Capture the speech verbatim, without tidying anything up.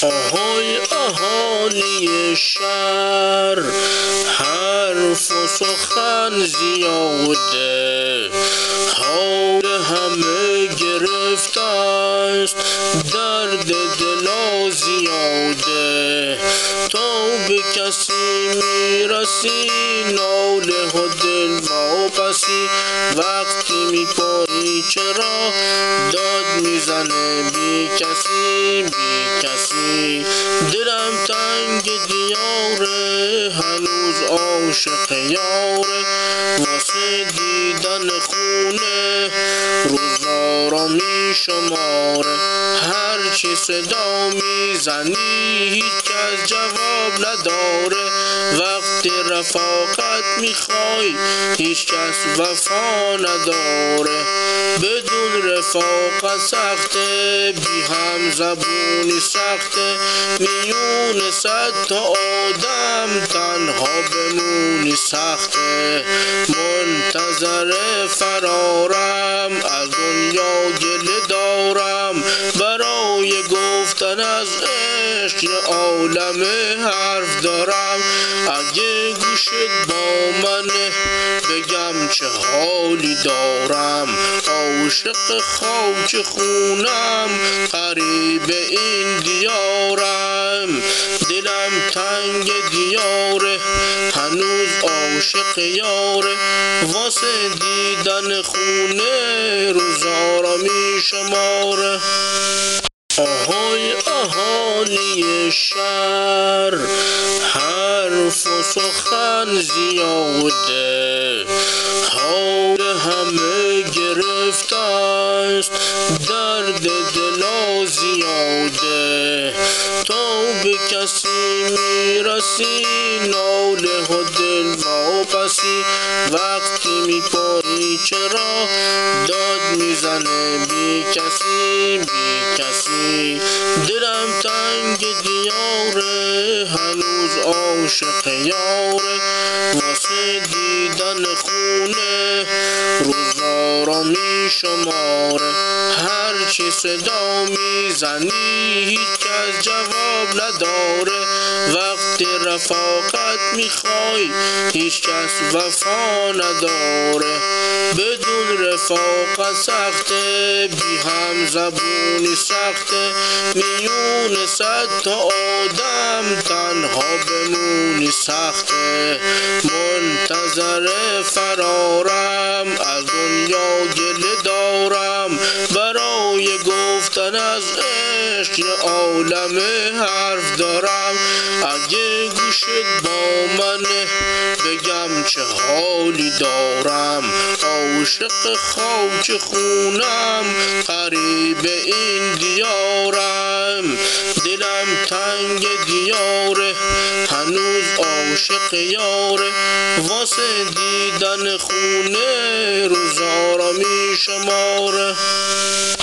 آهای اهالی شهر، حرف و سخن زیاده، حال همه گرفته است، درد دلا زیاده. تا به کسی میرسی ناله و دل واپسی، وقتی میپایی چرا داد میزنه بی کسی بی کسی. دلم تنگ دیاره، هنوز عاشق یاره، واسه دیدن خونه روزارا میشماره. هرچی صدا میزنی هیچ کس جواب نداره، وقتی رفاقت میخوای هیچ کس وفا نداره. بدون رفاقت سخته، بی هم زبونی سخته، میون صد تا آدم تنها بمونی سخته. منتظر فرارم از دنیا گله دارم، برای گفتن از عشق یه عالم حرف دارم. اگه گوشت با منه بگم چه حالی دارم، عاشق خاک خونم غریب این دیارم. دلم تنگ دیاره، هنوز عاشق یاره، واسه دیدن خونه روزارا میشماره. آهای اهالی شهر، حرف و سخن زیاده، حال همه گرفته است، درد دلا زیاده. تا به کسی میرسی ناله و دل واپسی، وقتی میپایی چرا داد میزنه بی کسی بی کسی. دلم تنگ دیاره، هنوز عاشق یاره، واسه دیدن خونه روزارا میشماره. هرچی صدا میزنی هیچ کس جواب نداره، وقتی رفاقت میخوای هیچ کس وفا نداره. بدون رفاقت سخته، بی هم زبونی سخته، میون صد تا آدم تنها بمونی سخته. منتظر فرارم از دنیا گله دارم، برای گفتن از عشق یه عالم حرف دارم. اگه گوشت با منه بگم چه حالی دارم، عاشق خاک خونم غریب این دیارم. دلم تنگ دیاره، هنوز عاشق یاره، واسه دیدن خونه روزارا میشماره.